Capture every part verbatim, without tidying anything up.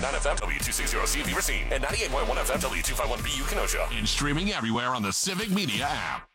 nine F M, W two sixty C V Racine, and ninety-eight point one F M, W two fifty-one B U Kenosha. And streaming everywhere on the Civic Media app.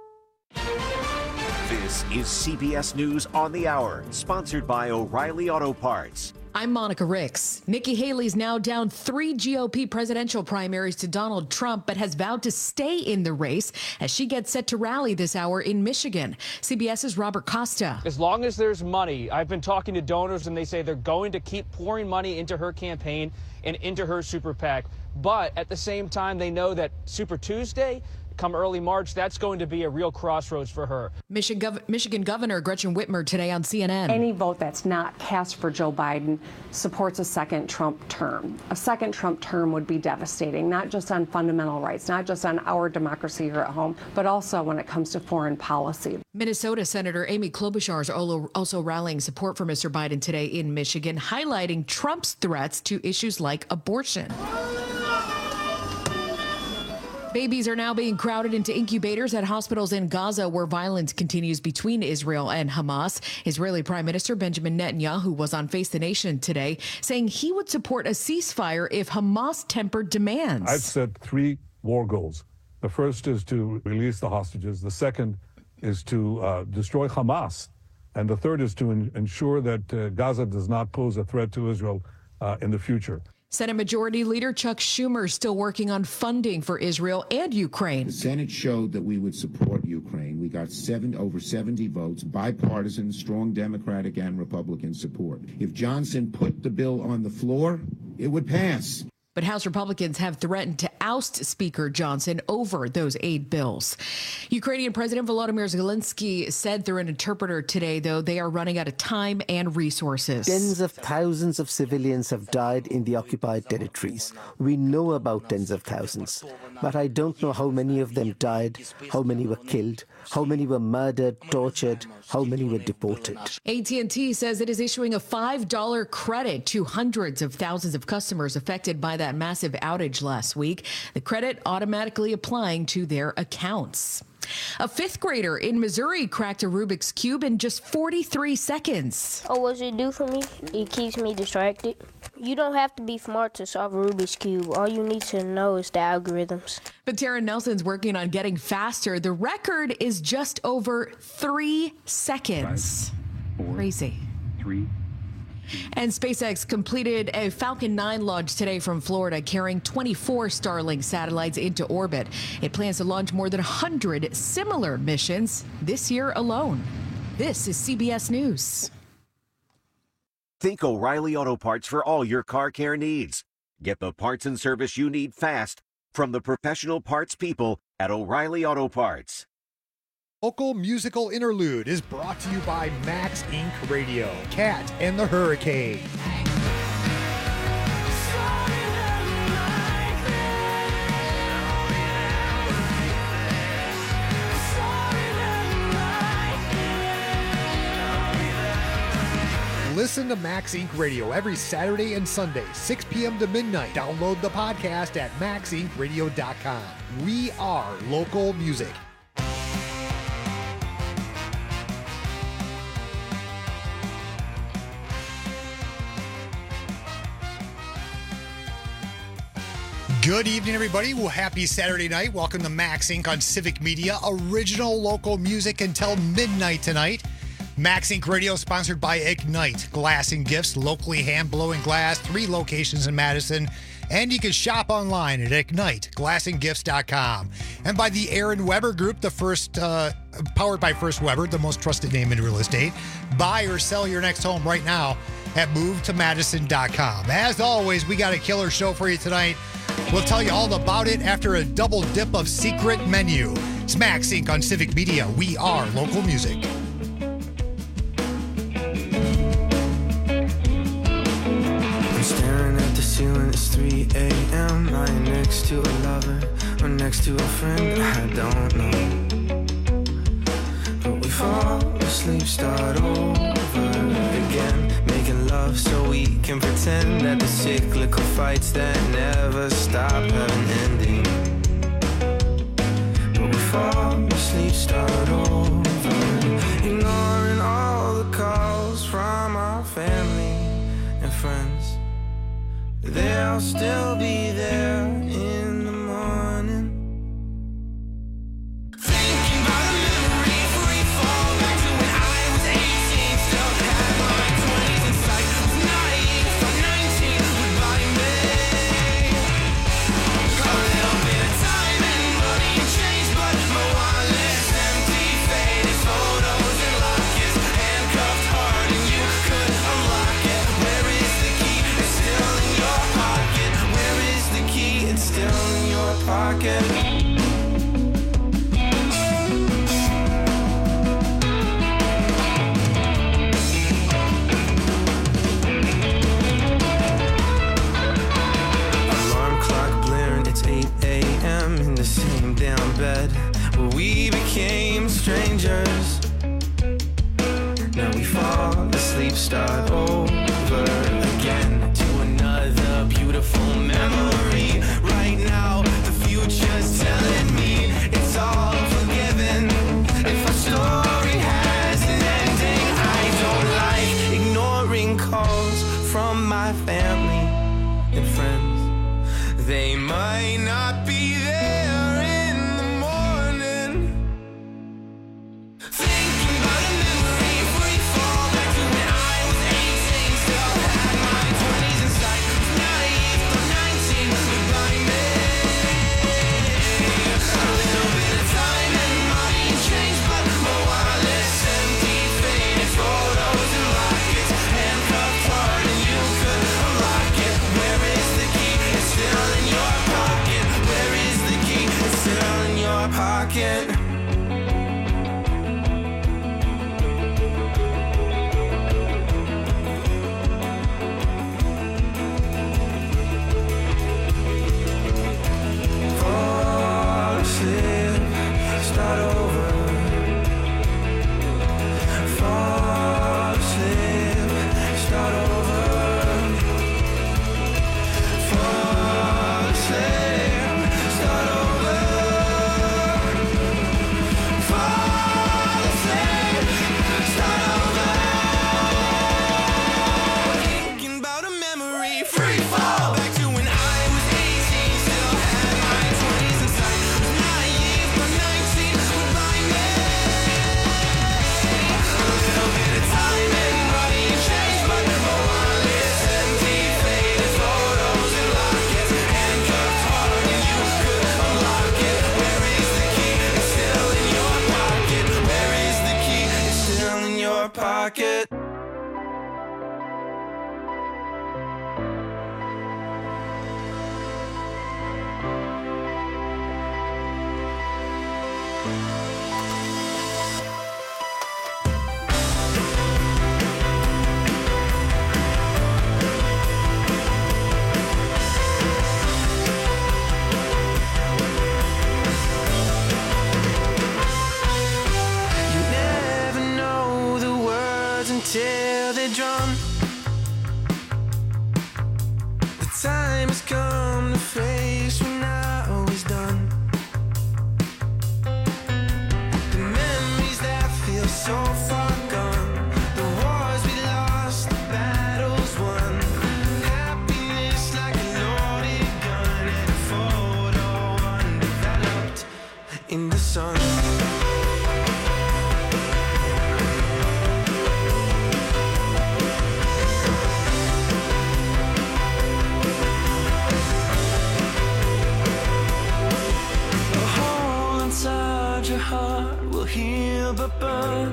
This is C B S News on the Hour, sponsored by O'Reilly Auto Parts. I'm Monica Ricks. Nikki Haley's now down three G O P presidential primaries to Donald Trump, but has vowed to stay in the race as she gets set to rally this hour in Michigan. CBS's Robert Costa. As long as there's money, I've been talking to donors and they say they're going to keep pouring money into her campaign and into her super PAC. But at the same time, they know that Super Tuesday, come early March, that's going to be a real crossroads for her. Michigan, Gov- Michigan Governor Gretchen Whitmer today on C N N. Any vote that's not cast for Joe Biden supports a second Trump term. A second Trump term would be devastating, not just on fundamental rights, not just on our democracy here at home, but also when it comes to foreign policy. Minnesota Senator Amy Klobuchar is also rallying support for Mister Biden today in Michigan, highlighting Trump's threats to issues like abortion. Babies are now being crowded into incubators at hospitals in Gaza, where violence continues between Israel and Hamas. Israeli Prime Minister Benjamin Netanyahu was on Face the Nation today, saying he would support a ceasefire if Hamas tempered demands. I've set three war goals. The first is to release the hostages. The second is to uh, destroy Hamas. And the third is to in- ensure that uh, Gaza does not pose a threat to Israel uh, in the future. Senate Majority Leader Chuck Schumer is still working on funding for Israel and Ukraine. The Senate showed that we would support Ukraine. We got seven, over seventy votes, bipartisan, strong Democratic and Republican support. If Johnson put the bill on the floor, it would pass. But House Republicans have threatened to oust Speaker Johnson over those aid bills. Ukrainian President Volodymyr Zelensky said through an interpreter today, though, they are running out of time and resources. Tens of thousands of civilians have died in the occupied territories. We know about tens of thousands, but I don't know how many of them died, how many were killed, how many were murdered, tortured, how many were deported. A T and T says it is issuing a five dollar credit to hundreds of thousands of customers affected by that massive outage last week. The credit automatically applying to their accounts. A fifth grader in Missouri cracked a Rubik's Cube in just forty-three seconds. Oh, what does it do for me? It keeps me distracted. You don't have to be smart to solve a Rubik's Cube. All you need to know is the algorithms. But Tara Nelson's working on getting faster. The record is just over three seconds. Five, four, Crazy. Three. And SpaceX completed a Falcon nine launch today from Florida, carrying twenty-four Starlink satellites into orbit. It plans to launch more than one hundred similar missions this year alone. This is C B S News. Think O'Reilly Auto Parts for all your car care needs. Get the parts and service you need fast from the professional parts people at O'Reilly Auto Parts. Local musical interlude is brought to you by Max Incorporated. Radio, Cat and the Hurricane. Listen to Max Incorporated. Radio every Saturday and Sunday, six p.m. to midnight. Download the podcast at max inc radio dot com. We are local music. Good evening, everybody. Well, happy Saturday night. Welcome to Max Incorporated on Civic Media. Original local music until midnight tonight. Max Incorporated Radio sponsored by Ignite Glass and Gifts, locally hand-blowing glass, three locations in Madison. And you can shop online at ignite glass and gifts dot com. And by the Aaron Weber Group, the first, uh, powered by First Weber, the most trusted name in real estate. Buy or sell your next home right now at move to madison dot com. As always, we got a killer show for you tonight. We'll tell you all about it after a double dip of secret menu. It's Max Incorporated on Civic Media. We are local music. I'm staring at the ceiling, it's three a.m. lying next to a lover or next to a friend, I don't know. But we fall asleep, start over again, making love so we can pretend that the cyclical fights that never stop have an ending. But we fall asleep, start over, ignoring all the calls from our family and friends. they'll still be there in the morning. Thinking about a memory, free fall back to when I was eighteen, still had my twenties in sight, was naive, from nineteen, goodbye May. A little bit of time and money and change, but my wallet's empty, faded photos and lockets, handcuffed hard and you could unlock it. Where is the key? It's still in your pocket. Where is the key? It's still in your pocket. Alarm clock blaring, it's eight a.m. in the same damn bed where we became strangers. Now we fall asleep, start over again to another beautiful memory. Right now, the future's telling me it's all forgiven. If our story has an ending, I don't like ignoring calls from my family and friends. They might not be there in the morning. Thinking about a memory, free fall back to when I was eighteen, still had my twenties in sight, was naive, from nineteen, goodbye May. A little bit of time and money and change, but my wallet's empty, faded photos and lockets, handcuffed hard and you could unlock it. Where is the key? It's still in your pocket. Where is the key? It's still in your pocket. Fall asleep, start over. Fall asleep, start over. Fall asleep, start over. Fall asleep, start over. Thinking about a memory, free fall back to when I was eighteen, still had my twenties in sight, was naive, from nineteen, goodbye May. A little bit of time and money and change, but my wallet's empty, faded photos and lockets, handcuffed hard and you could unlock it. Where is the key? It's still in your pocket. Where is the key? It's still in your pocket. You never know the words until they're drawn. The time has come to face when now is done. The memories that feel so far gone, the wars we lost, the battles won. Happiness like a loaded gun and a photo undeveloped in the sun. A hole inside your heart will heal but burn.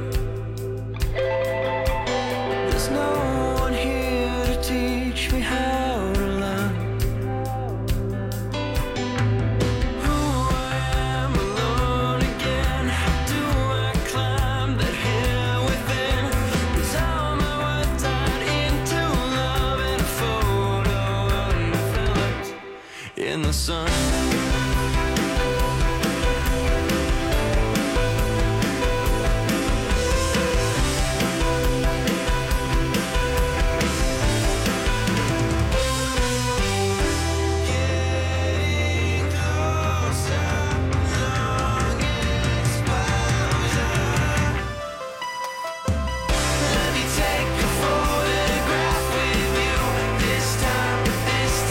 There's no one here to teach me how to learn. Who I am alone again. How do I climb that hill within? Was all my words tied into love and a photo undeveloped in the sun? Let me take a photograph with you. This time, this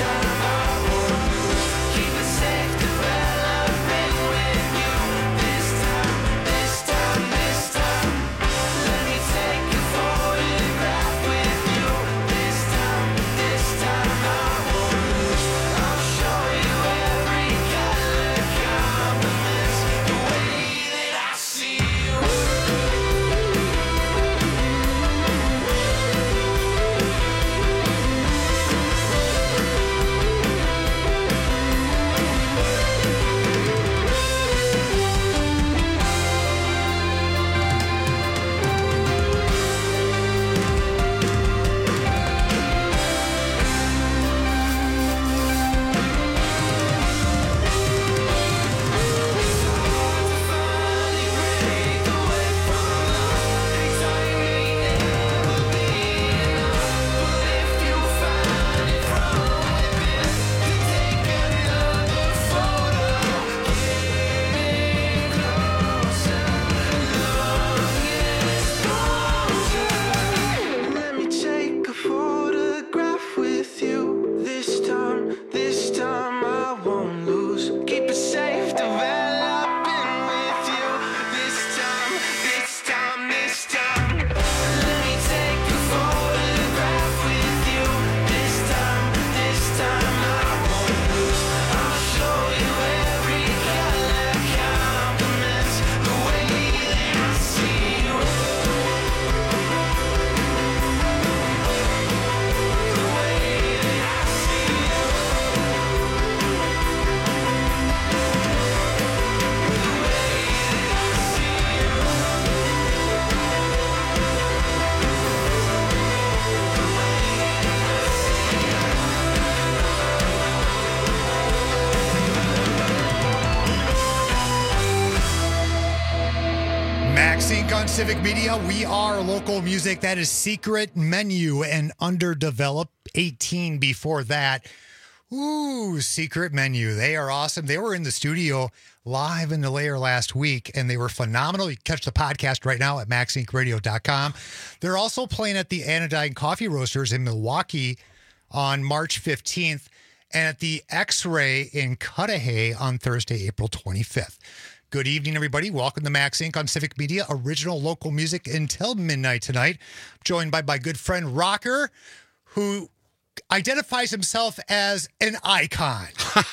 MaxInc on Civic Media. We are local music. That is Secret Menu and Underdeveloped. eighteen before that. Ooh, Secret Menu. They are awesome. They were in the studio live in the layer last week, and they were phenomenal. You can catch the podcast right now at max inc radio dot com. They're also playing at the Anodyne Coffee Roasters in Milwaukee on March fifteenth and at the X-Ray in Cudahy on Thursday, April twenty-fifth. Good evening, everybody. Welcome to MaxInc on Civic Media, original local music until midnight tonight. I'm joined by my good friend Rocker, who identifies himself as an icon.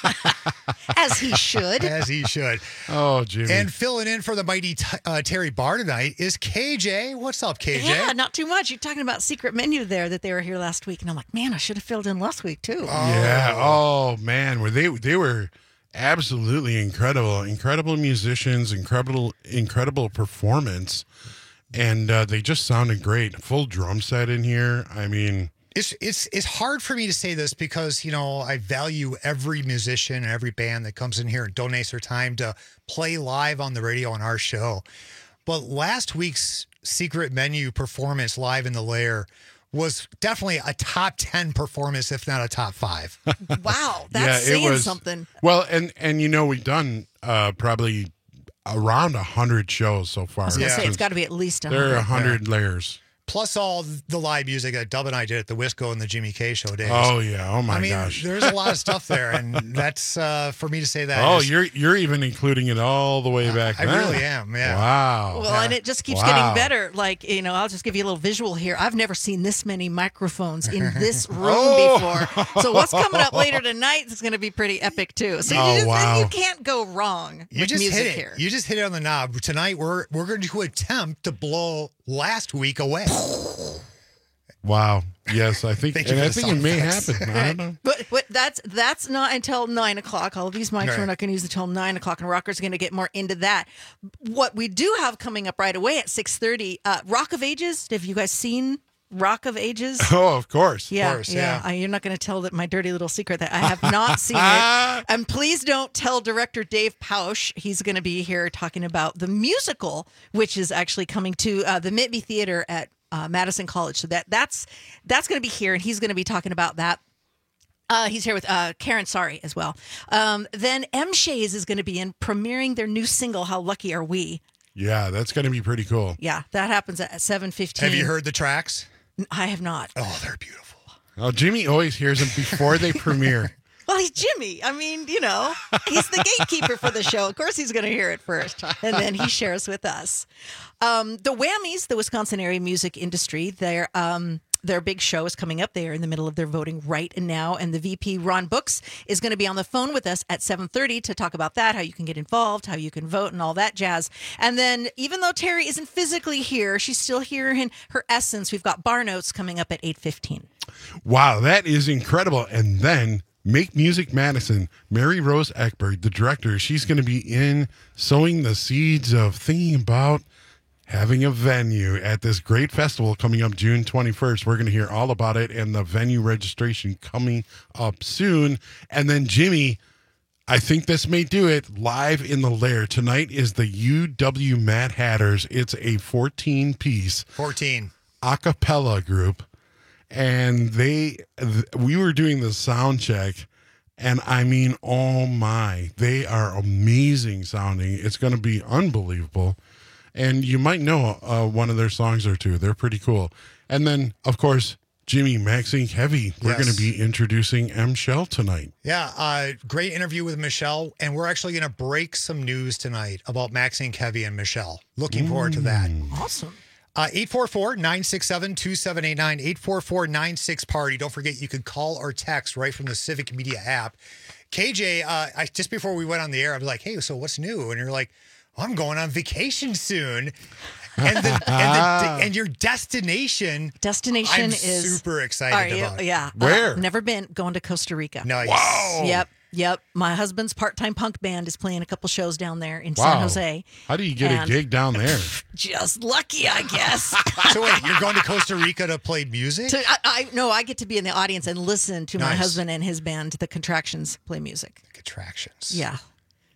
As he should. As he should. Oh, Jimmy. And filling in for the mighty t- uh, Terry Barr tonight is K J. What's up, K J? Yeah, not too much. You're talking about Secret Menu there that they were here last week. And I'm like, man, I should have filled in last week, too. Oh. Yeah. Oh, man. Were they, they were absolutely incredible. Incredible musicians, incredible, incredible performance. And uh, they just sounded great. Full drum set in here. I mean... It's it's it's hard for me to say this because, you know, I value every musician and every band that comes in here and donates their time to play live on the radio on our show. But last week's Secret Menu performance live in the lair was definitely a top ten performance, if not a top five. Wow, that's yeah, saying it was, something. Well, and, and you know, we've done uh, probably around one hundred shows so far. I was going to Yeah. say, it's got to be at least one There hundred. are one hundred Yeah. layers. Plus all the live music that Dub and I did at the Wisco and the Jimmy K Show days. Oh, yeah. Oh, my I mean, gosh. there's a lot of stuff there, and that's uh, for me to say that. Oh, is- you're you're even including it all the way back I then. really am, yeah. Wow. Well, and it just keeps Wow. getting better. Like, you know, I'll just give you a little visual here. I've never seen this many microphones in this room Oh. before. So what's coming up later tonight is going to be pretty epic, too. So Oh, you, just, wow. you can't go wrong You with just music hit it. here. You just hit it on the knob. Tonight we're we're going to attempt to blow last week away. Wow. Yes, I think, Thank you and for I the think it sound may effects. happen. I don't know. But but that's that's not until nine o'clock. All of these mics Right. we're not going to use until nine o'clock, and Rocker's going to get more into that. What we do have coming up right away at six thirty, uh, Rock of Ages. Have you guys seen Rock of Ages? Oh, of course. Yeah, course, yeah. yeah. I, you're not going to tell that my dirty little secret that I have not seen it. And please don't tell director Dave Pausch. He's going to be here talking about the musical, which is actually coming to uh, the Mitby Theater at uh, Madison College. So that that's that's going to be here, and he's going to be talking about that. Uh, he's here with uh, Karen Sari as well. Um, then M. Shays is going to be in premiering their new single, How Lucky Are We? Yeah, that's going to be pretty cool. Yeah, that happens at seven fifteen. Have you heard the tracks? I have not. Oh, they're beautiful. Oh, Jimmy always hears them before they premiere. Well, he's Jimmy. I mean, you know, he's the gatekeeper for the show. Of course, he's going to hear it first, and then he shares with us. Um, the Whammies, the Wisconsin area music industry, their um, their big show is coming up. They are in the middle of their voting right now, and the V P Ron Books is going to be on the phone with us at seven thirty to talk about that, how you can get involved, how you can vote, and all that jazz. And then, even though Terry isn't physically here, she's still here in her essence. We've got Bar Notes coming up at eight fifteen. Wow, that is incredible. And then Make Music Madison, Mary Rose Eckberg, the director, she's going to be in sowing the seeds of thinking about having a venue at this great festival coming up June twenty-first. We're going to hear all about it and the venue registration coming up soon. And then Jimmy, I think this may do it, live in the lair. Tonight is the U W Mad Hatters. It's a fourteen-piece fourteen a cappella group. And they, th- we were doing the sound check, and I mean, oh my, they are amazing sounding. It's going to be unbelievable. And you might know uh, one of their songs or two. They're pretty cool. And then, of course, Jimmy, MaxInc Heavy. We're Yes. going to be introducing M. Shell tonight. Yeah, uh, great interview with Michelle, and we're actually going to break some news tonight about MaxInc Heavy and Michelle. Looking forward to that. Awesome. Uh, eight four four, nine six seven, two seven eight nine, eight four four, nine six party. Don't forget, you can call or text right from the Civic Media app. K J, uh, I, just before we went on the air, I was like, hey, so what's new? And you're like, oh, I'm going on vacation soon. And the, and, the, and your destination, Destination I'm is super excited Are you? about. Yeah. Where? Uh, never been. Going to Costa Rica. Nice. Wow. Yep. Yep. My husband's part-time punk band is playing a couple shows down there in Wow. San Jose. How do you get And a gig down there? Just lucky, I guess. So wait, you're going to Costa Rica to play music? So I, I no, I get to be in the audience and listen to my Nice. husband and his band, the Contractions, play music. Contractions. Yeah.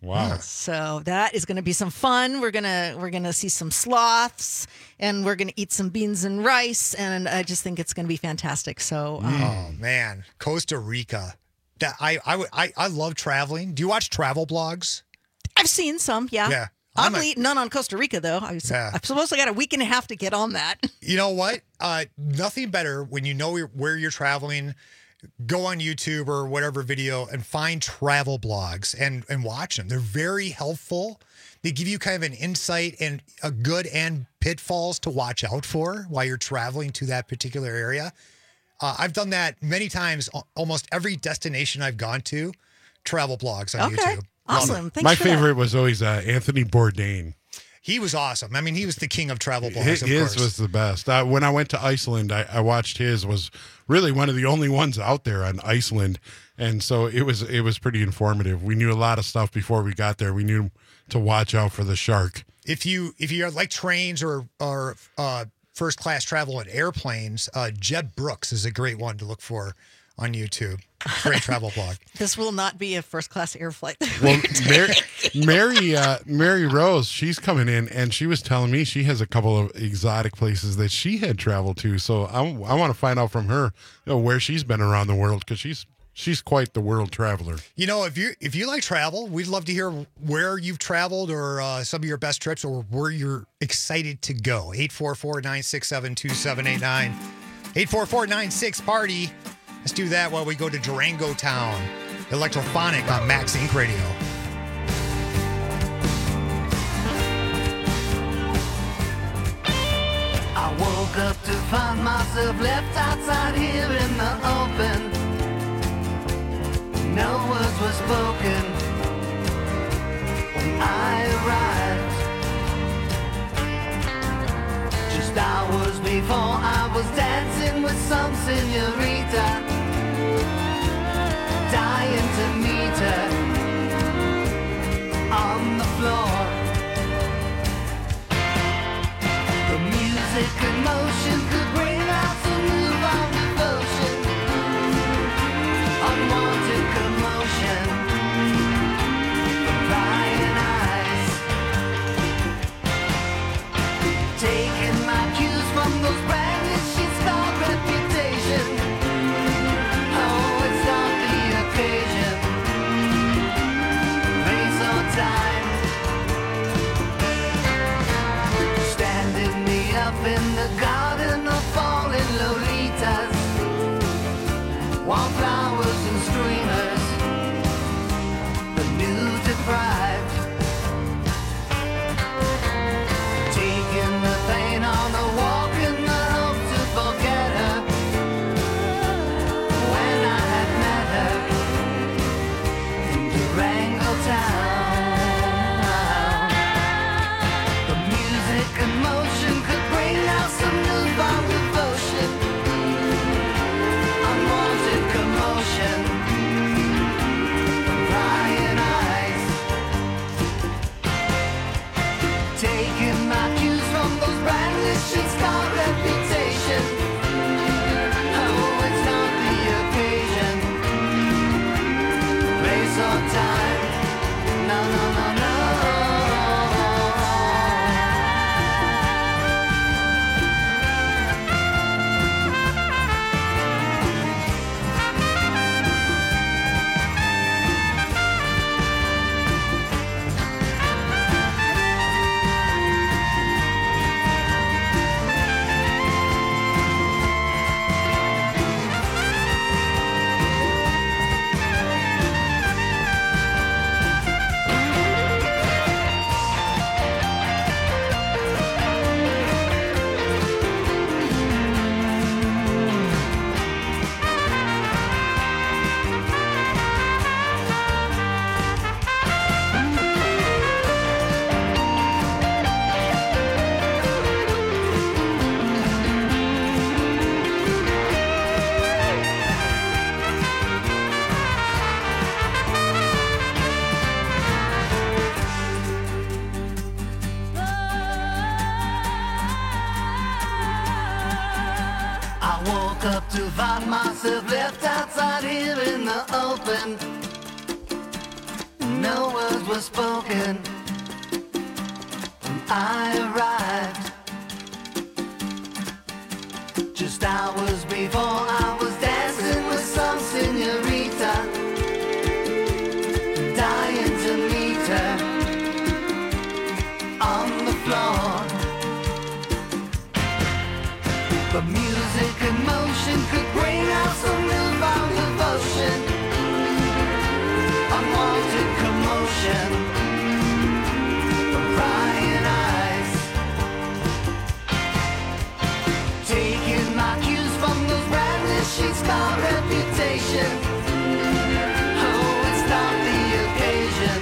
Wow. So that is going to be some fun. We're gonna we're gonna see some sloths, and we're gonna eat some beans and rice, and I just think it's going to be fantastic. So, um, oh man, Costa Rica. That I I would- I I love traveling. Do you watch travel blogs? I've seen some. Yeah. Yeah. I'm Oddly, none on Costa Rica though. I was, Yeah. I suppose I got a week and a half to get on that. You know what? Uh, nothing better when you know you're- where you're traveling. Go on YouTube or whatever video and find travel blogs and and watch them. They're very helpful. They give you kind of an insight and a good and pitfalls to watch out for while you're traveling to that particular area. Uh, I've done that many times. Al- Almost every destination I've gone to, travel blogs on Okay. YouTube. Awesome. Thanks My for that. favorite was always uh, Anthony Bourdain. He was awesome. I mean, he was the king of travel blogs, His, of his course. was the best. Uh, when I went to Iceland, I, I watched his. Was really one of the only ones out there on Iceland, and so it was it was pretty informative. We knew a lot of stuff before we got there. We knew to watch out for the shark. If you if you like trains or or uh, first class travel in airplanes, uh, Jed Brooks is a great one to look for on YouTube. Great travel blog. This will not be a first class air flight. Well, Mary, Mary, uh, Mary Rose, she's coming in, and she was telling me she has a couple of exotic places that she had traveled to. So I, I want to find out from her, you know, where she's been around the world, because she's she's quite the world traveler. You know, if you if you like travel, we'd love to hear where you've traveled or uh, some of your best trips or where you're excited to go. eight four four, nine six seven, two seven eight nine. eight four four, nine six, party. Let's do that while we go to Durango Town. Electrophonic on Max Inc Radio. I woke up to find myself left outside here in the open. No words were spoken when I arrived. Just hours before I was dancing with some señorita, dying to meet her on the floor. The music and motion could bring out some newfound devotion, unwanted commotion from prying eyes, taking my cues from those branded sheets called reputation. Oh, it's not the occasion, place or time. Standing me up in the garden of falling Lolitas, wildflowers and streamers, the new deprived, taking the pain on a walk in the hope to forget her. When I had met her in Durango Town, the music and motion could bring out some newfound devotion, unwanted commotion from prying eyes, taking my cues from those branded sheets called reputation. Oh, it's not the occasion, place or time. No, no, no, no. I woke up to find myself left outside here in the open. No words were was spoken when I arrived. Just hours before I was dancing with some señorita, dying to meet her on the floor. But music and motion could bring out some newfound devotion, unwanted commotion from prying eyes, taking my cues from those brandishing star reputation. Oh, it's not the occasion,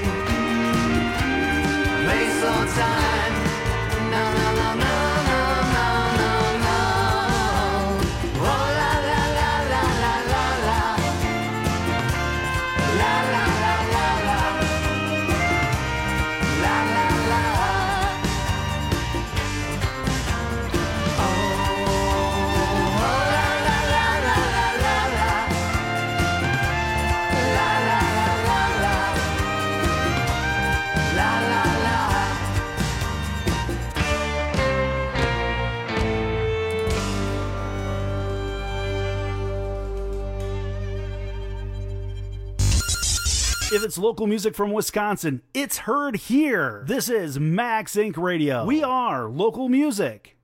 place or time. No, no, no, no, no, no, no, no. Oh, la, la, la, la, la, la, la. La, la, la, la, la. La, la, la. Oh, la, la, la, la, la, la, la. La, la, la, la, la. La, la, la. If it's local music from Wisconsin, it's heard here. This is Max Inc Radio. We are local music.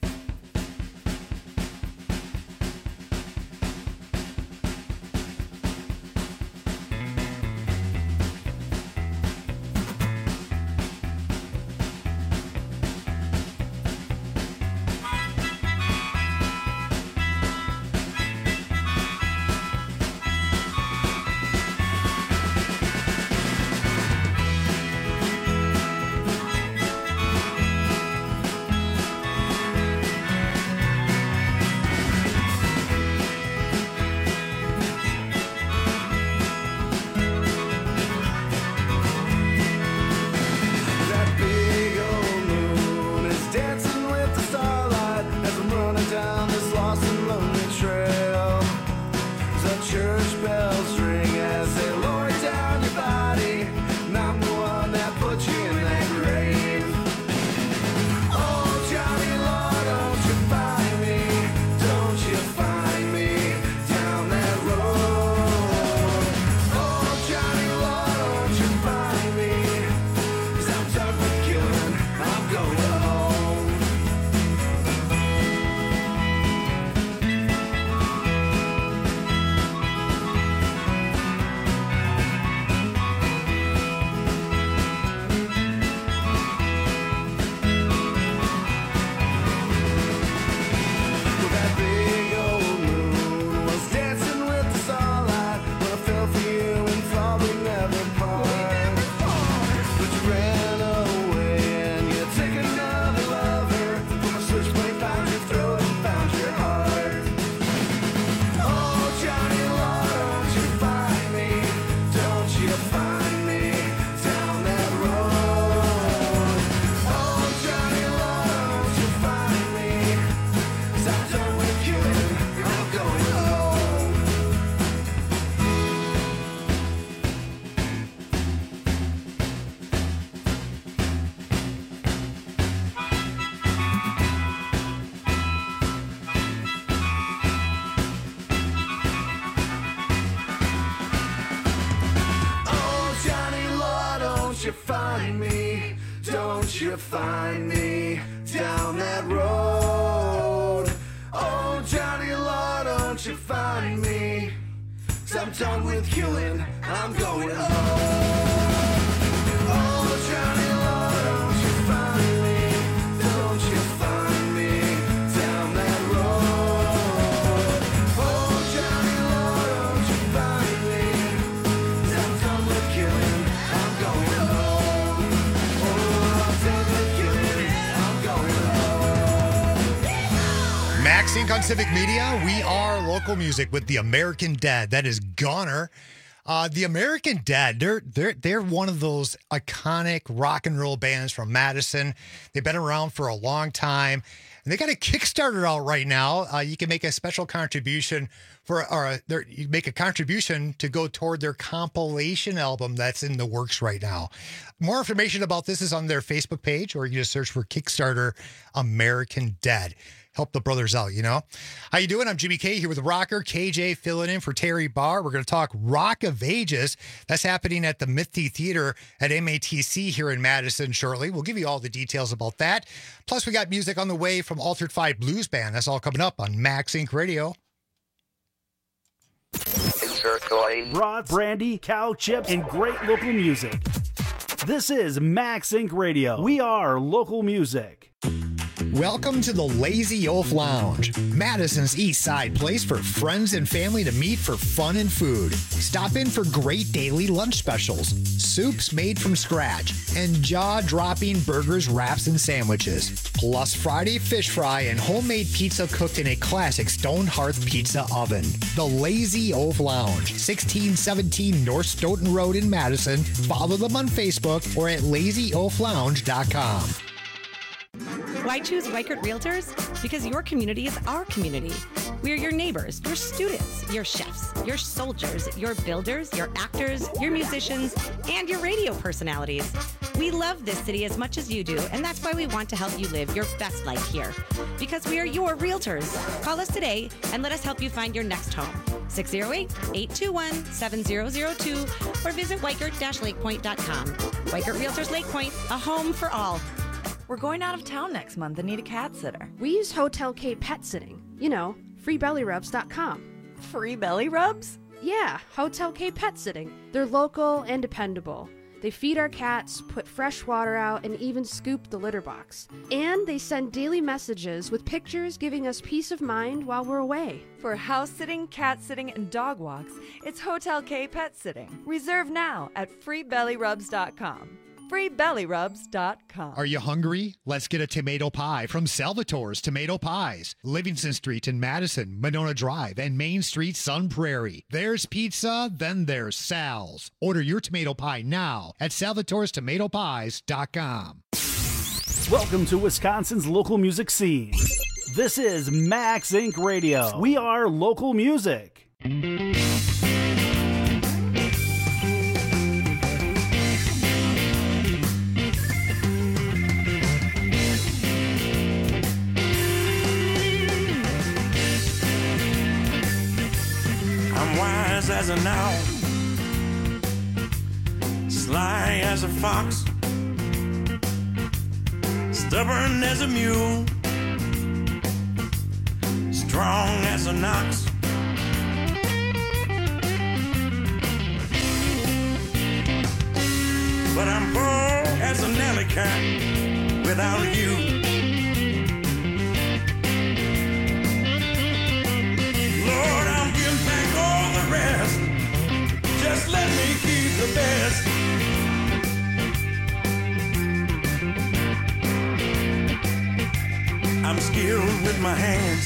That big old moon is dancing with the starlight as I'm running down this lost and lonely trail. The church bells ring as they lower down your body, and I'm the one that put you in that grave. Oh, Johnny Lord, don't you find me, don't you find me down that road. Oh, Johnny Lord, don't you find me, 'cause I'm done with killing, I'm going home. Well, that big old moon was dancing with the starlight when I fell for you and thought we'd never part. But you ran away and you took another lover. From a switchblade found your throat and found your heart. Oh, Johnny Lord, don't you find me, don't you find me down that road. Oh, Johnny Lord, don't you find me, 'cause I'm done with killing, I'm going home. Oh, Johnny Lord, don't you find me, don't you find me down that road. Oh, Johnny Lord, don't you find me, 'cause I'm done with killing, I'm going home. Oh, Johnny Lord, don't you find me, don't you find me down that road. Oh, Johnny Lord, don't you find me, 'cause I'm done with killing, I'm going home. Oh, I'm done with killing, I'm going home. Max Inc on Civic Media. We are local music with the American Dead. That is Goner. Uh, the American Dead, they're they're they're one of those iconic rock and roll bands from Madison. They've been around for a long time, and they got a Kickstarter out right now. Uh, you can make a special contribution for or their, you make a contribution to go toward their compilation album that's in the works right now. More information about this is on their Facebook page, or you just search for Kickstarter American Dead. Help the brothers out, you know? How you doing? I'm Jimmy K here with Rocker K J filling in for Terry Barr. We're going to talk Rock of Ages. That's happening at the Mithy Theater at M A T C here in Madison shortly. We'll give you all the details about that. Plus, we got music on the way from Altered Five Blues Band. That's all coming up on Max Inc Radio. Broad, brandy, cow chips, and great local music. This is Max Inc Radio. We are local music. Welcome to the Lazy Oaf Lounge, Madison's East Side place for friends and family to meet for fun and food. Stop in for great daily lunch specials, soups made from scratch, and jaw-dropping burgers, wraps, and sandwiches. Plus Friday fish fry and homemade pizza cooked in a classic stone hearth pizza oven. The Lazy Oaf Lounge, sixteen seventeen North Stoughton Road in Madison. Follow them on Facebook or at lazy oaf lounge dot com. Why choose Weichert Realtors? Because your community is our community. We are your neighbors, your students, your chefs, your soldiers, your builders, your actors, your musicians, and your radio personalities. We love this city as much as you do, and that's why we want to help you live your best life here. Because we are your realtors. Call us today and let us help you find your next home. six oh eight, eight two one, seven oh oh two or visit weichert dash lake point dot com. Weichert Realtors Lake Point, a home for all. We're going out of town next month and need a cat sitter. We use Hotel K Pet Sitting. You know, free belly rubs dot com. Free belly rubs? Yeah, Hotel K Pet Sitting. They're local and dependable. They feed our cats, put fresh water out, and even scoop the litter box. And they send daily messages with pictures giving us peace of mind while we're away. For house sitting, cat sitting, and dog walks, it's Hotel K Pet Sitting. Reserve now at free belly rubs dot com. free belly rubs dot com. Are you hungry? Let's get a tomato pie from Salvatore's Tomato Pies. Livingston Street in Madison, Monona Drive, and Main Street, Sun Prairie. There's pizza, then there's Sal's. Order your tomato pie now at salvatores tomato pies dot com. Welcome to Wisconsin's local music scene. This is Max Inc Radio. We are local music. I'm wise as an owl, sly as a fox, stubborn as a mule, strong as an ox. But I'm poor as an alley cat without you. Lord, I'll give back all the rest. Just let me keep the best. I'm skilled with my hands,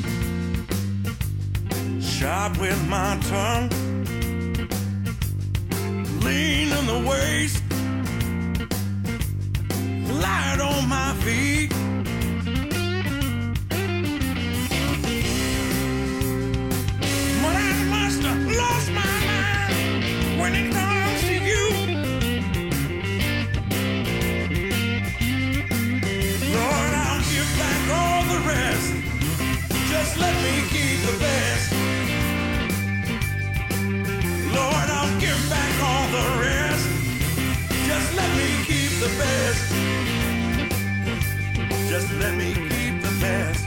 sharp with my tongue, lean in the waist, light on my feet. But I must have lost my mind when it comes to you. Lord, I'll give back all the rest. Just let me keep the best. Lord, I'll give back all the rest. Just let me keep the best. Just let me keep the best.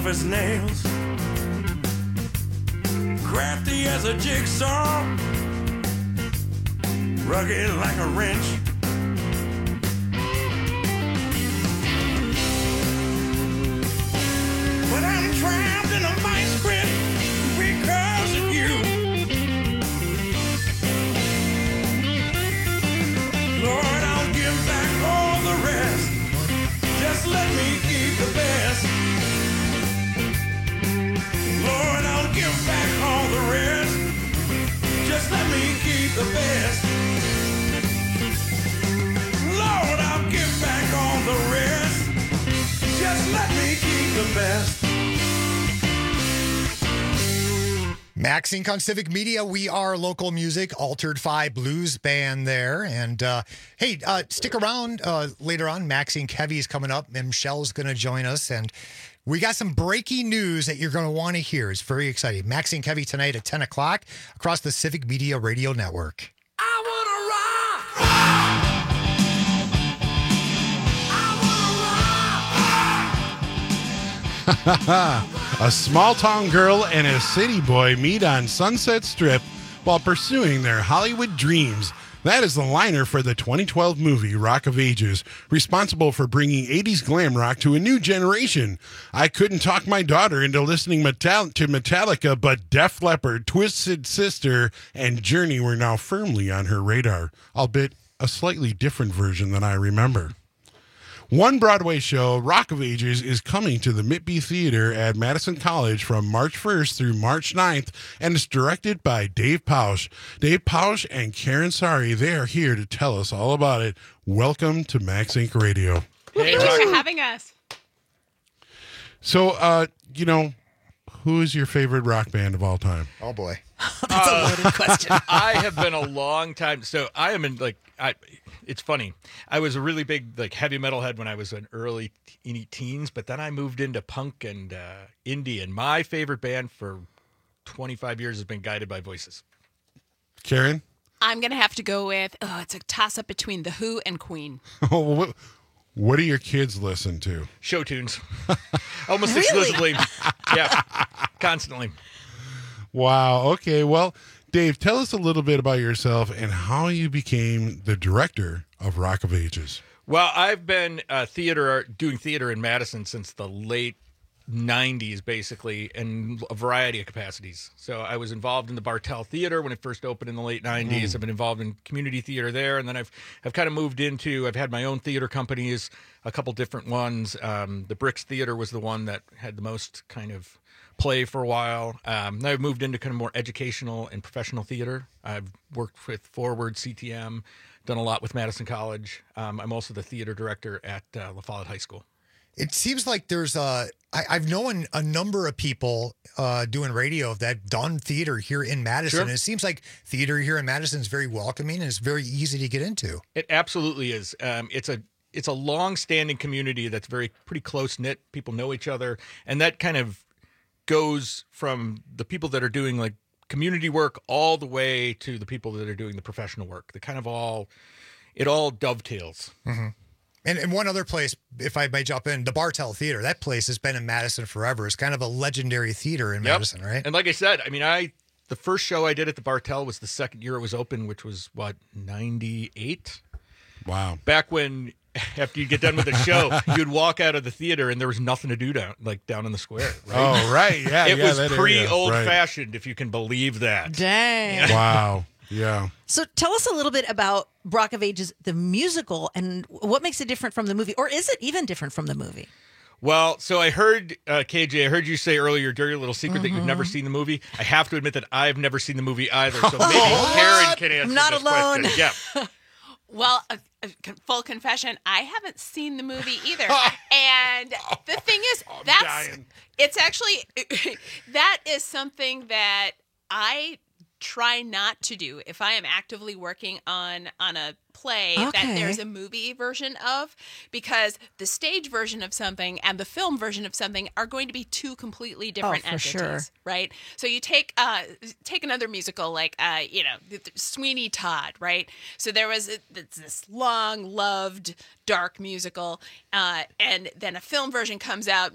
tough as nails, crafty as a jigsaw, rugged like a wrench. But I'm trapped in a vice grip because of you. Lord, I'll give back all the rest. Just let me keep the best. Lord, I'll give back all the rest. Just let me keep the best. Lord, I'll give back all the rest. Just let me keep the best. Max Inc on Civic Media. We are local music, Altered Phi Blues Band there. And uh, hey, uh, stick around uh, later on. Max Inc Heavy is coming up, and Michelle's going to join us. And we got some breaking news that you're going to want to hear. It's very exciting. Max Inc Heavy tonight at ten o'clock across the Civic Media Radio Network. A small town girl and a city boy meet on Sunset Strip while pursuing their Hollywood dreams. That is the liner for the twenty twelve movie Rock of Ages, responsible for bringing eighties glam rock to a new generation. I couldn't talk my daughter into listening Metal- to Metallica, but Def Leppard, Twisted Sister, and Journey were now firmly on her radar, albeit a slightly different version than I remember. One Broadway show, Rock of Ages, is coming to the Mitby Theater at Madison College from March first through March ninth, and it's directed by Dave Pausch. Dave Pausch and Karen Sari, they are here to tell us all about it. Welcome to Max Inc Radio. Thank you for having us. So, uh, you know, who is your favorite rock band of all time? Oh, boy. That's a loaded question. I have been a long time. So I am in like, I, it's funny. I was a really big like heavy metal head when I was an early teeny teens, but then I moved into punk and uh, indie. And my favorite band for twenty-five years has been Guided by Voices. Karen? I'm going to have to go with, oh, it's a toss up between The Who and Queen. what, what do your kids listen to? Show tunes. Almost Really? exclusively. Yeah. Constantly. Wow. Okay. Well, Dave, tell us a little bit about yourself and how you became the director of Rock of Ages. Well, I've been uh, theater doing theater in Madison since the late nineties, basically, in a variety of capacities. So I was involved in the Bartell Theater when it first opened in the late nineties. Mm. I've been involved in community theater there, and then I've I've kind of moved into. I've had my own theater companies, a couple different ones. Um, the Bricks Theater was the one that had the most kind of play for a while. Um, then I've moved into kind of more educational and professional theater. I've worked with Forward, C T M, done a lot with Madison College. Um, I'm also the theater director at uh, La Follette High School. It seems like there's a, I, I've known a number of people uh, doing radio that have done theater here in Madison. Sure. And it seems like theater here in Madison is very welcoming and it's very easy to get into. It absolutely is. Um, it's a it's a long-standing community that's very pretty close-knit. People know each other, and that kind of goes from the people that are doing like community work all the way to the people that are doing the professional work. They kind of all, it all dovetails. Mm-hmm. And, and one other place, if I may jump in, the Bartell Theater. That place has been in Madison forever. It's kind of a legendary theater in Yep. Madison, right? And like I said, I mean, I the first show I did at the Bartell was the second year it was open, which was what, ninety-eight? Wow. Back when after you get done with the show, you'd walk out of the theater and there was nothing to do down like down in the square. Right? Oh, right. Yeah. It yeah, was that area. pre old Right. fashioned, if you can believe that. Dang. Wow. Yeah. So tell us a little bit about Rock of Ages, the musical, and what makes it different from the movie, or is it even different from the movie? Well, so I heard, uh, K J, I heard you say earlier, dirty little secret, that you've Mm-hmm. never seen the movie. I have to admit that I've never seen the movie either, so maybe Karen can answer I'm not this alone. question. Yeah. Well, a, a con- full confession, I haven't seen the movie either. And the thing is, that's dying. it's actually that is something that I try not to do if I am actively working on on a play that Okay. there's a movie version of, because the stage version of something and the film version of something are going to be two completely different Oh, for entities, sure. right? So you take uh take another musical like uh you know th- th- Sweeney Todd, right? So there was a, th- this long loved dark musical, uh, and then a film version comes out made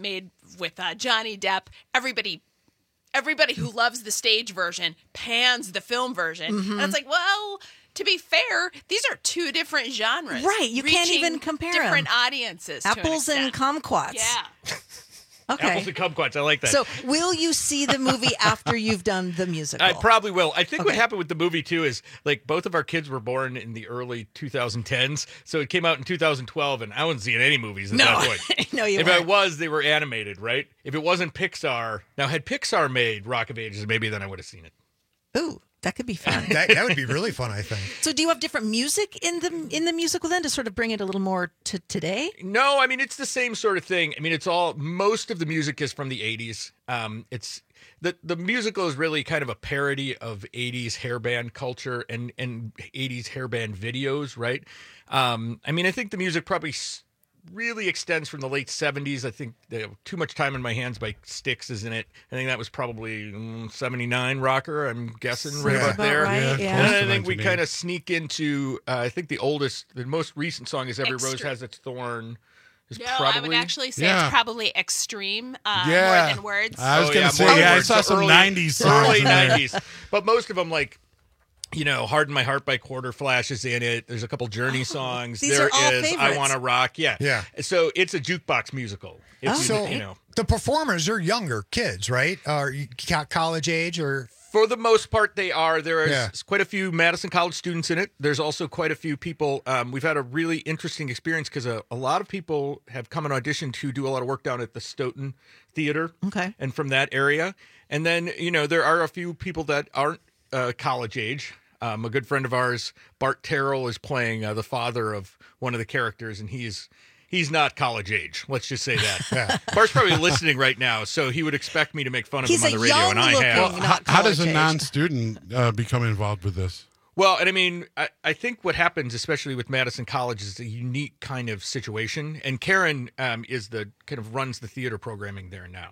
with uh, Johnny Depp, everybody. Everybody who loves the stage version pans the film version. Mhm. And it's like, well, to be fair, these are two different genres. Right, you can't reaching even compare different 'em. audiences. to an Apples and extent. kumquats. Yeah. Okay. Apples and kumquats. I like that. So, will you see the movie after you've done the musical? I probably will. I think what Okay. happened with the movie too is like both of our kids were born in the early twenty tens, so it came out in two thousand twelve, and I wasn't seeing any movies at No. that point. No, you If I weren't. was, they were animated, right? If it wasn't Pixar, now had Pixar made Rock of Ages, maybe then I would have seen it. Ooh, that could be fun. That, that would be really fun, I think. So, do you have different music in the in the musical then to sort of bring it a little more to today? No, I mean it's the same sort of thing. I mean it's all most of the music is from the eighties. Um, it's the the musical is really kind of a parody of eighties hairband culture and and eighties hairband videos, right? Um, I mean I think the music probably s- really extends from the late seventies. I think the Too Much Time in My Hands by Styx is in it. I think that was probably mm, seventy-nine rocker, I'm guessing, right Sounds about about there. right, Yeah, yeah. And close I to think we nineteen eighty. kind of sneak into uh, I think the oldest, the most recent song is Every Rose Extra- Has Its Thorn. Is No, probably I would actually say Yeah. it's probably extreme, uh, Yeah. more than words. I was Oh, gonna yeah, say, more yeah, I words. saw So some early- nineties songs early in there. nineties, but most of them like, you know, "Harden My Heart" by Quarter Flash is in it. There's a couple Journey songs. These There are all is "I favorites. Want to Rock." Yeah, Yeah. So it's a jukebox musical. If you, So, you know, the performers are younger kids, right? Or you got college age or. for the most part, they are. There is Yeah. quite a few Madison College students in it. There's also quite a few people. Um, we've had a really interesting experience because a, a lot of people have come and auditioned to do a lot of work down at the Stoughton Theater. Okay. And from that area. And then, you know, there are a few people that aren't uh, college age. Um, a good friend of ours, Bart Terrell, is playing uh, the father of one of the characters, and he's he's not college age. Let's just say that. Yeah. Bart's probably listening right now, so he would expect me to make fun of He's him on a the radio, and I young-looking- have. Well, How, not how does a college age. non-student uh, become involved with this? Well, and I mean, I, I think what happens, especially with Madison College, is a unique kind of situation. And Karen um, is the kind of runs the theater programming there now,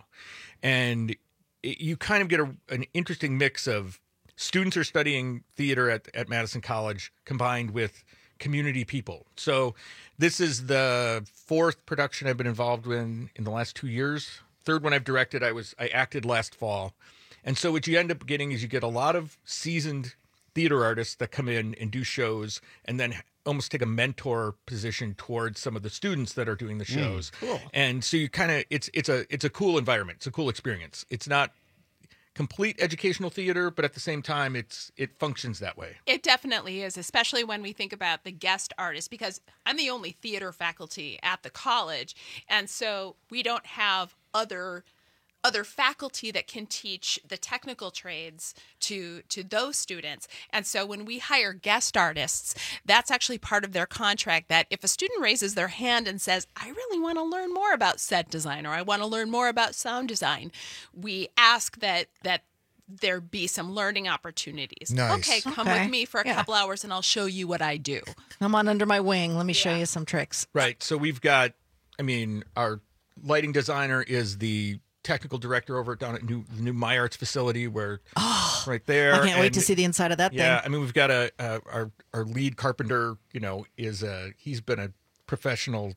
and it, you kind of get a, an interesting mix of students are studying theater at at Madison College combined with community people. So this is the fourth production I've been involved in in the last two years. Third one I've directed. I was I acted last fall, and so what you end up getting is you get a lot of seasoned theater artists that come in and do shows and then almost take a mentor position towards some of the students that are doing the shows. cool. And so you kind of it's it's a it's a cool environment. It's a cool experience. It's not complete educational theater, but at the same time it's it functions that way. It definitely is, especially when we think about the guest artists, because I'm the only theater faculty at the college, and so we don't have other other faculty that can teach the technical trades to to those students. And so when we hire guest artists, that's actually part of their contract, that if a student raises their hand and says, I really want to learn more about set design, or I want to learn more about sound design, we ask that that there be some learning opportunities. Nice. Okay, come Okay. with me for a Yeah. couple hours and I'll show you what I do. Come on under my wing. Let me show you some tricks. Right. So we've got, I mean, our lighting designer is the technical director over down at new the new My Arts facility, where right there. I can't wait And- to see the inside of that Yeah, thing. I mean, we've got a, a our our lead carpenter. You know, is a he's been a professional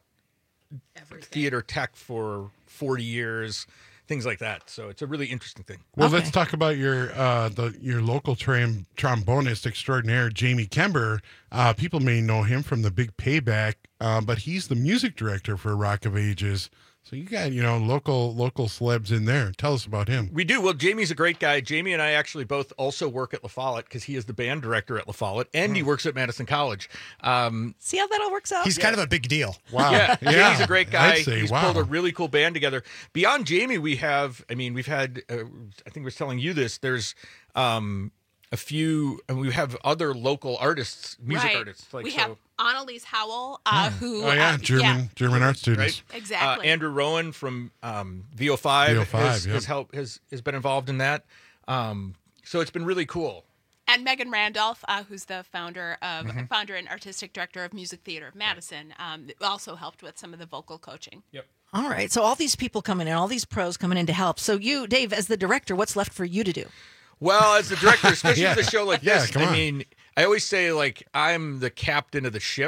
theater tech for forty years, things like that. So it's a really interesting thing. Well, let's talk about your uh, the your local trom- trombonist extraordinaire, Jamie Kember. Uh, people may know him from The Big Payback, uh, but he's the music director for Rock of Ages. So you got, you know, local local celebs in there. Tell us about him. We do. Well, Jamie's a great guy. Jamie and I actually both also work at La Follette because he is the band director at La Follette, and he works at Madison College. Um, See how that all works out? He's kind of a big deal. Wow. Yeah, Yeah, Jamie's a great guy. I'd say, He's wow. pulled a really cool band together. Beyond Jamie, we have, I mean, we've had, uh, I think I was telling you this, there's um, a few, and we have other local artists, music right. artists. Like we so, have Annalise Howell, uh, who Oh yeah, uh, German German art students. right? Exactly. Uh, Andrew Rowan from um, V O five, V O five, has, yep. has helped has has been involved in that. Um, so it's been really cool. And Megan Randolph, uh, who's the founder of Mhm. founder and artistic director of Music Theater of Madison, um, also helped with some of the vocal coaching. Yep. All right. So all these people coming in, all these pros coming in to help. So you, Dave, as the director, what's left for you to do? Well, as the director, especially Yeah. with a show like Yeah, this, come I on. mean, I always say like I'm the captain of the ship,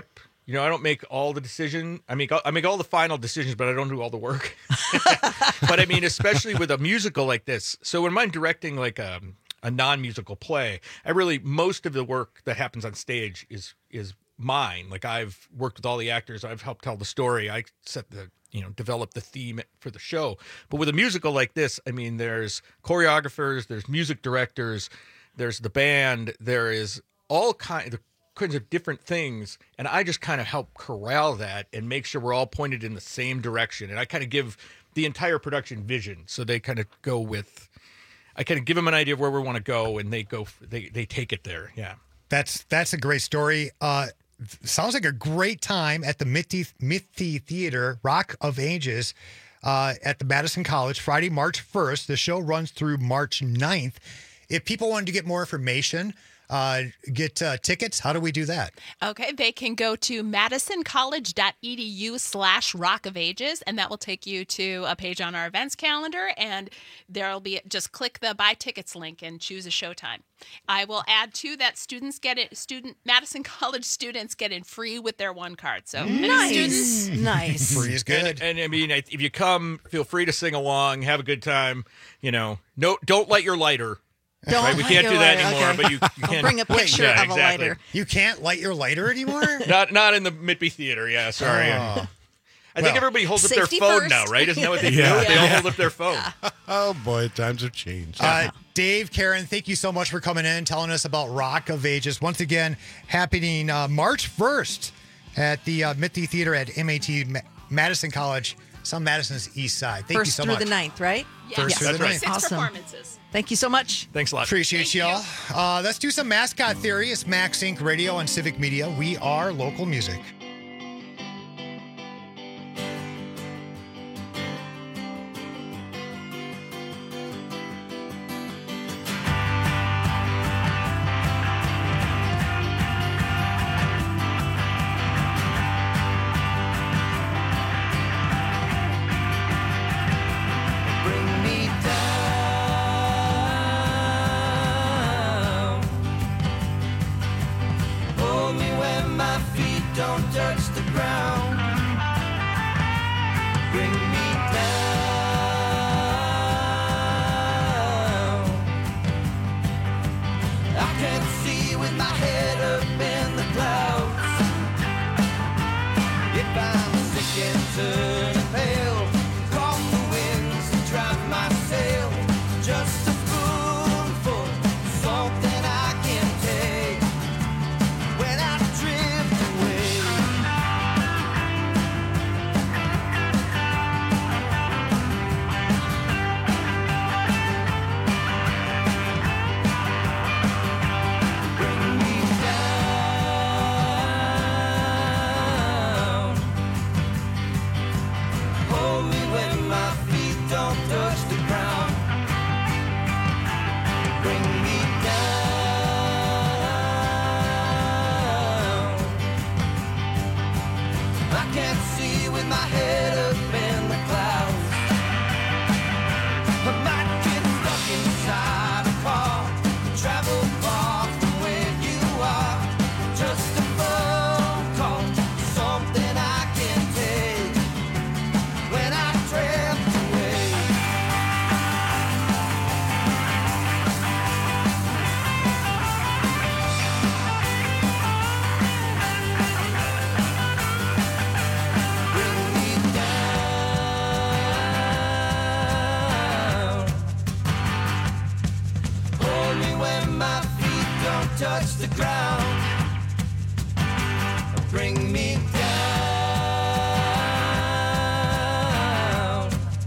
you know, I don't make all the decision. I make I make all the final decisions, but I don't do all the work. But I mean, especially with a musical like this. So when I'm directing like a, a non-musical play, I really most of the work that happens on stage is is mine. Like I've worked with all the actors. I've helped tell the story. I set the you know develop the theme for the show. But with a musical like this, I mean, there's choreographers, there's music directors, there's the band, there is all kind of kinds of different things, and I just kind of help corral that and make sure we're all pointed in the same direction. And I kind of give the entire production vision, so they kind of go with. I kind of give them an idea of where we want to go, and they go. They they take it there. Yeah, That's that's a great story. Uh, sounds like a great time at the Mitty, Mitty Theater, Rock of Ages, uh, at the Madison College, Friday, March first. The show runs through March ninth. If people wanted to get more information, uh, get uh, tickets, how do we do that? Okay, they can go to madisoncollege.edu slash Rock of Ages, and that will take you to a page on our events calendar, and there'll be, just click the buy tickets link and choose a showtime. I will add too that students get it, student Madison College students get in free with their one card. So any Nice. students, Nice. Free is good. And, and I mean, if you come, feel free to sing along, have a good time. You know, no, don't light your lighter. Don't right? We light can't your do that lighter, anymore. okay. But you, you I'll can bring a picture yeah, of a exactly. lighter. You can't light your lighter anymore? Not not in the Mitby Theater. Yeah, sorry. Oh. I think Well, everybody holds up their safety phone first. now, right? Isn't that what they Yeah. do? They all Yeah. hold up their phone. Oh boy, times have changed. Uh, Dave, Karen, thank you so much for coming in and telling us about Rock of Ages. Once again, happening uh, March first at the uh, Mitty Theater at M A T Ma- Madison College, some Madison's East Side. Thank First you so through much. the ninth, right? yeah, First yes. through the That's right. ninth. Six Awesome. performances. Thank you so much. Thanks a lot. Appreciate Thank y'all. Uh, let's do some mascot theory. It's Max Inc Radio and Civic Media. We are local music. Bring me down. Hold me when my feet don't touch the ground. Bring me down. I can't see with my head up in the clouds. If I'm sick and turning pale, call the winds to drive my sail. Just a spoonful, something I can take when I drift away. Bring me down. Hold me when my feet don't touch the ground. Bring me down. I can't see with my head up in the clouds. I might get stuck inside a car, travel far from where you are. Just a phone call, something I can take when I drift away. Bring me down. Hold me when my feet don't touch the ground. Bring me down.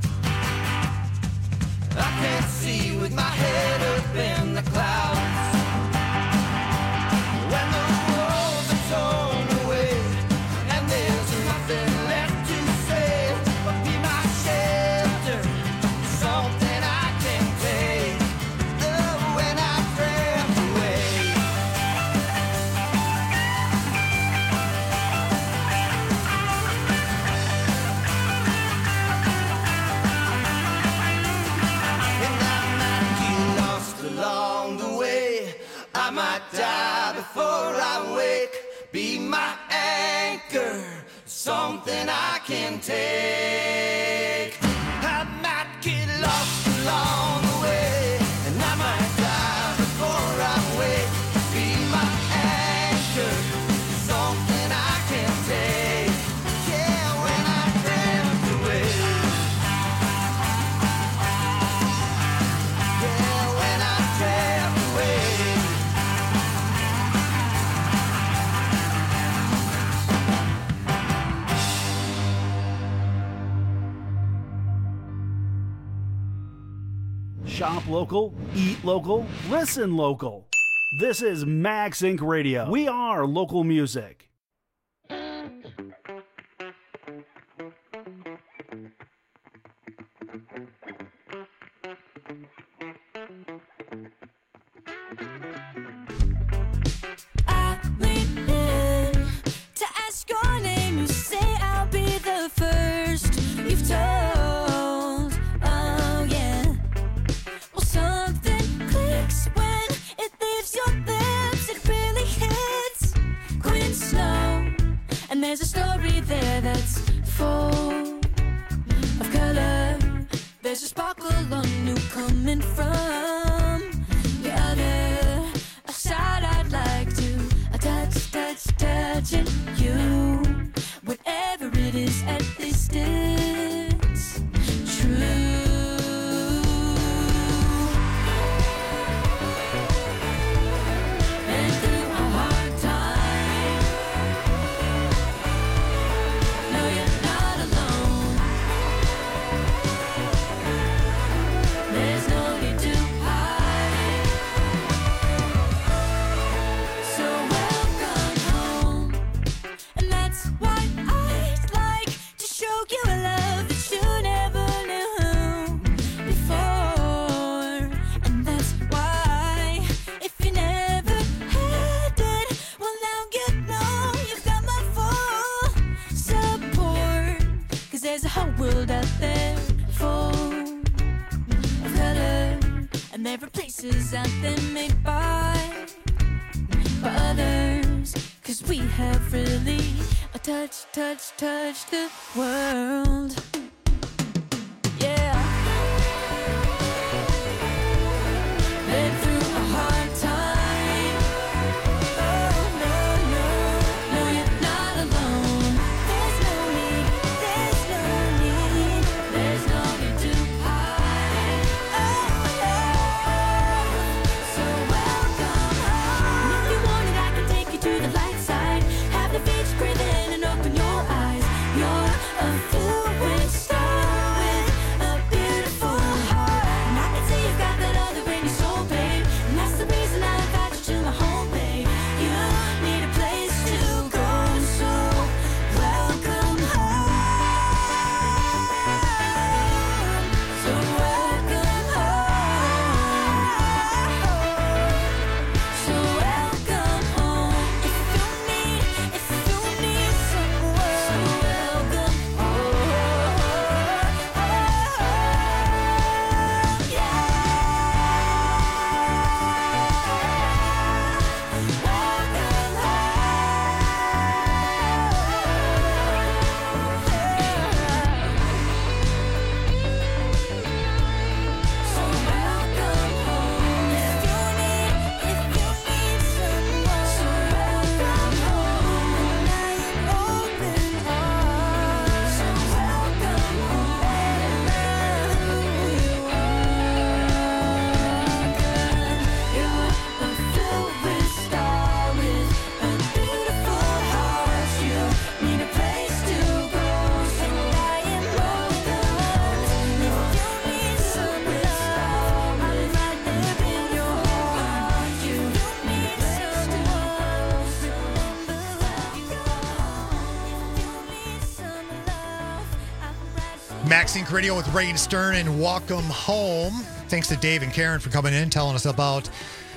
I can't see with my head up in the clouds. When the roads are torn away and there's nothing left to say, but be my shelter, something I can take. Oh, when I drift away. And I'm not too something I can take. I might get lost along the way, and I might die before I wake. Be my anchor, something I can take. Yeah, when I drift away. Yeah, when I drift away. Shop local, eat local, listen local. This is Max Incorporated. Radio. We are local music. I lean in to ask your name. You say I'll be the first you've told. Oh yeah. Well, something clicks when it leaves your lips. It really hits. Quit slow, and there's a story there that's full of color. There's a sparkle on you coming from the other side. I'd like to touch, touch, touching you. Whatever it is at this distance, true. Been through a hard time. No, you're not alone. There's no need to hide. So welcome home. And that's why I'd like to show you a love that you never knew before. And that's why, if you never had it, well now you know you've got my full support. 'Cause there's a whole world out there full of color, and there are places out there made by by others. 'Cause we have really a touch, touch, touch the world. Yeah. Been through a hard time. Oh no, no, no, you're not alone. There's no need, there's no need, there's no need to hide. Oh, oh, so welcome home. And if you want it, I can take you to the light side. Have the beach, breathe in and open your eyes. You're a fluid star with a beautiful heart. And I can see you've got that other in your soul, babe. And that's the reason I invite you to my home, babe. You need a place to go, so welcome home. So welcome home. So welcome home. If you need, if you need someone, so welcome home. So welcome home. If you need, if you need someone, so welcome home. Now you're open arms. So welcome home. Who you are, girl. You're a fluid star with a beautiful heart. You need a place to go, so I am welcome. If you need some love, I'm right there in your heart. You need someone, someone to love you. If you need some love, I'm right there. Max Inc Radio with Ray and Stern and Welcome Home. Thanks to Dave and Karen for coming in, telling us about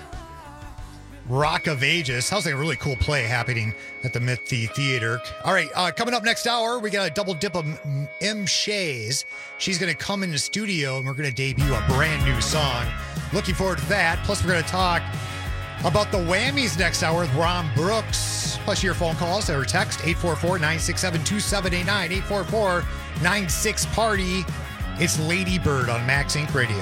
Rock of Ages. Sounds like a really cool play happening at the Mythi Theater. All right, uh, coming up next hour, we got a double dip of M. M. Shays. She's going to come in the studio and we're going to debut a brand new song. Looking forward to that. Plus, we're going to talk About the Whammies next hour with Ron Brooks. Plus your phone calls or text eight four four, nine six seven, two seven eight nine, eight four four, nine six party. It's Lady Bird on Max Inc Radio.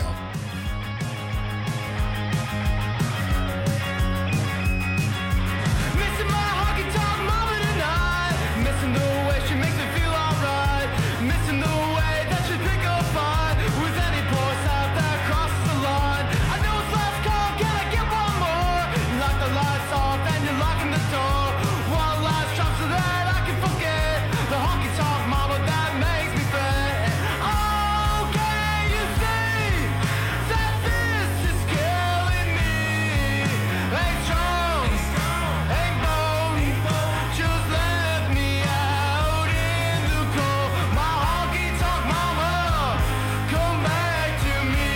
Missing my honky tonk mama tonight. Missing the way she makes me feel alright. Missing the way that she pick a fight with any poor side that crosses the line. I know it's last call, can I get one more? Lock the lights off and you're locking the door. One last shot so that I can forget the honky tonk mama that makes me fret. Oh, can you see that this is killing me? Ain't strong, ain't bone, just left me out in the cold. My honky tonk mama, come back to me.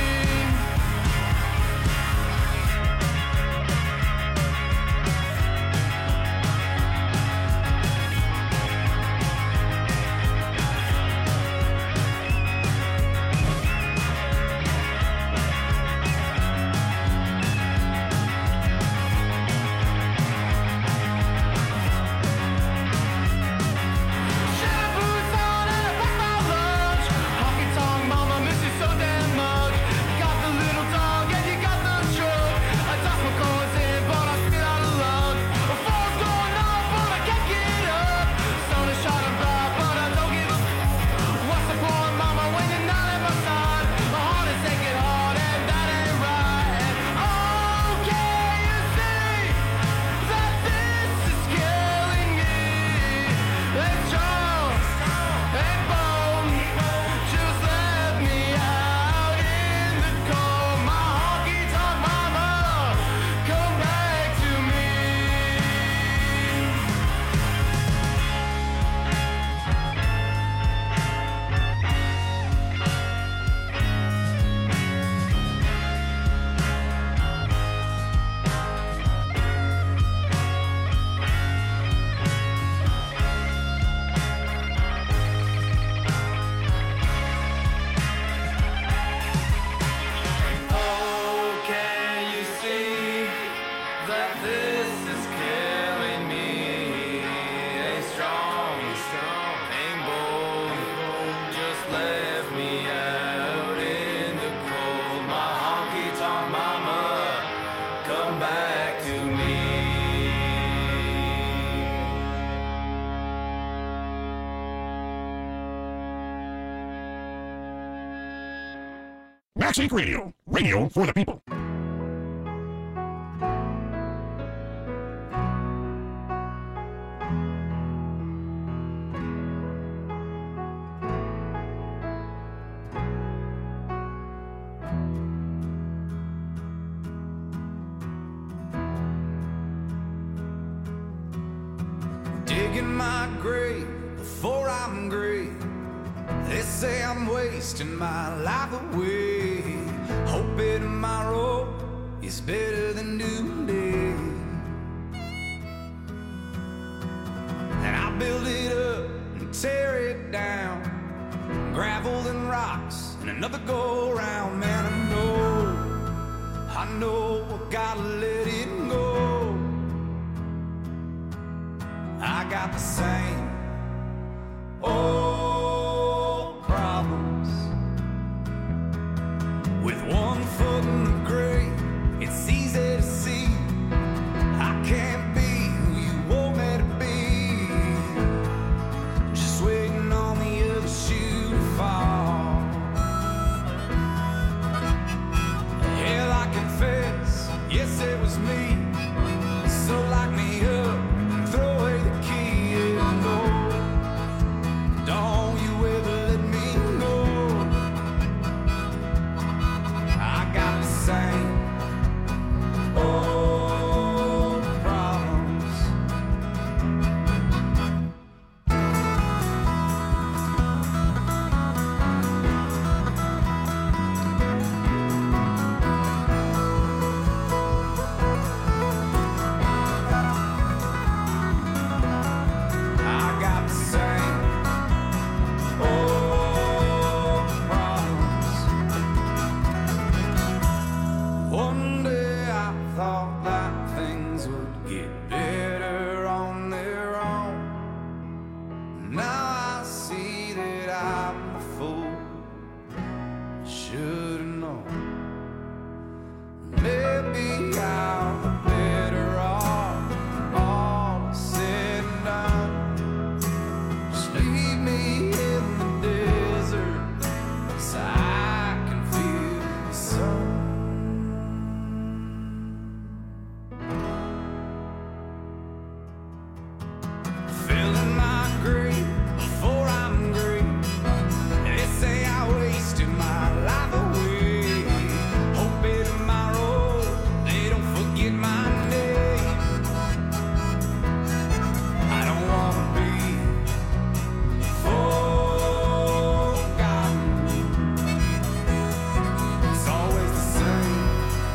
Shampoos on and I pack my lunch. Honky tonk mama, miss you so damn much. You got the little dog and you got the truck. I toss my coins in, but I spit out of luck. A phone's going off, but I can't get up. Sun is shining bright, but I don't give a f- What's the point, mama, when you're not at my side? My heart is aching hard and that ain't right. Oh, can you see that this is killing me? It's strong, ain't bone, just left me out in the cold. My honky tonk mama, come back to me. Oh, can you see that this is killing me? Ain't strong, ain't bold, just left me out in the cold. My honky tonk mama, come back to me. Max Inc Radio. Radio for the people. Digging my grave before I'm great. They say I'm wasting my life away. Hoping tomorrow is better than today. And I build it up and tear it down. Gravel and rocks and another go round. Man, I know, I know I gotta let it go. I got the same old problems. With one foot in the grave, it's easy to see I can't be who you want me to be. Just waiting on the other shoe to fall. should have known. Maybe I'm better off, all said and done. Just leave me in the desert so I can feel the sun. Filling my grave before I'm great. They say I wasted my life away. Hoping tomorrow they don't forget my name. I don't wanna be forgotten. It's always the same.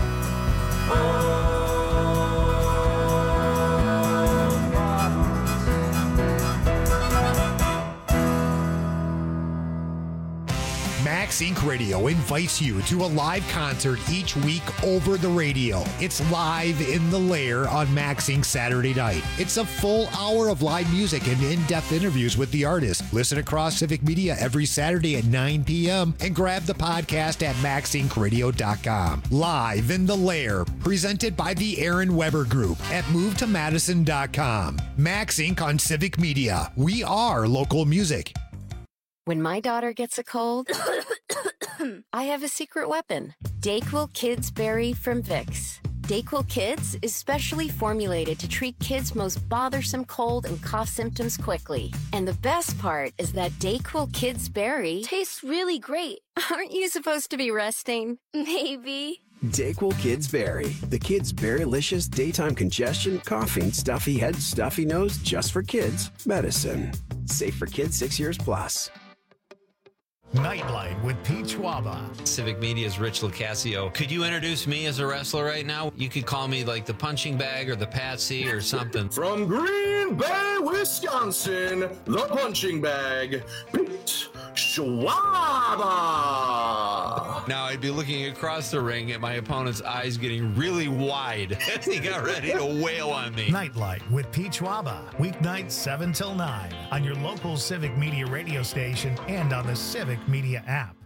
Max Inc Radio invites you to a live concert each week over the radio. It's Live in the Lair on Max Inc Saturday night. It's a full hour of live music and in-depth interviews with the artist. Listen across Civic Media every Saturday at nine p.m. and grab the podcast at max inc radio dot com. Live in the Lair, presented by the Aaron Weber Group at move to madison dot com. Max Inc on Civic Media. We are local music. When my daughter gets a cold, I have a secret weapon. Dayquil Kids Berry from Vicks. Dayquil Kids is specially formulated to treat kids' most bothersome cold and cough symptoms quickly. And the best part is that Dayquil Kids Berry tastes really great. Aren't you supposed to be resting? Maybe. Dayquil Kids Berry. The kids' berrylicious daytime congestion, coughing, stuffy head, stuffy nose, just for kids. Medicine. Safe for kids six years plus. Nightlight with Pete Schwaba. Civic Media's Rich Lucasio. Could you introduce me as a wrestler right now? You could call me like the punching bag or the patsy or something. From Green Bay, Wisconsin, the punching bag, Pete Schwaba. Now I'd be looking across the ring at my opponent's eyes getting really wide as he got ready to wail on me. Nightlight with Pete Schwaba. Weeknights seven till nine on your local Civic Media radio station and on the Civic Media app.